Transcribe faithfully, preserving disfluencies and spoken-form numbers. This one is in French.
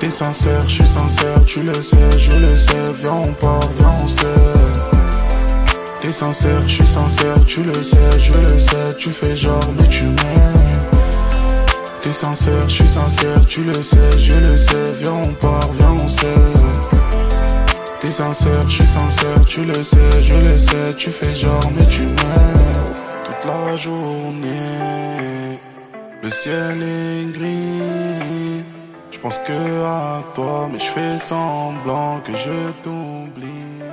T'es sincère, je suis sincère, tu le sais, je le sais. Viens on part, viens on sait. T'es sincère, je suis sincère, tu le sais, je le sais. Tu fais genre mais tu m'aimes. T'es sincère, je suis sincère, tu le sais, je le sais. Viens on part, viens on sait. T'es sincère, je suis sincère, tu le sais, je le sais. Tu fais genre mais tu m'aimes. Toute la journée, le ciel est gris. Je pense que à toi, mais je fais semblant que je t'oublie.